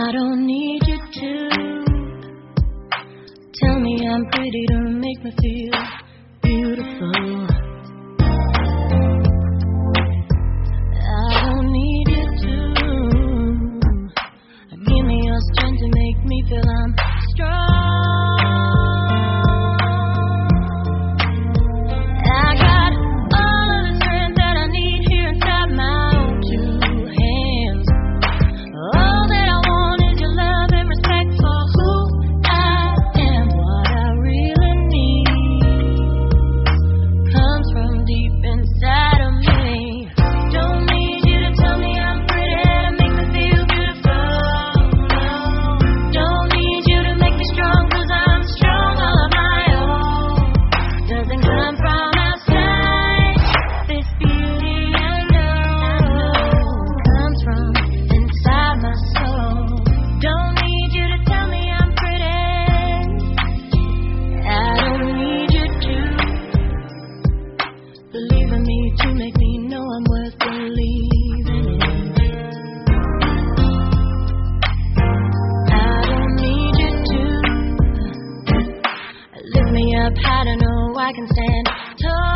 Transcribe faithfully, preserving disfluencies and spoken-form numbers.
I don't need you to tell me I'm pretty to make me feel beautiful. I don't need you to give me your strength to make me feel I'm strong. To make me know I'm worth believing in. I don't need you to lift me up high to know I can stand tall.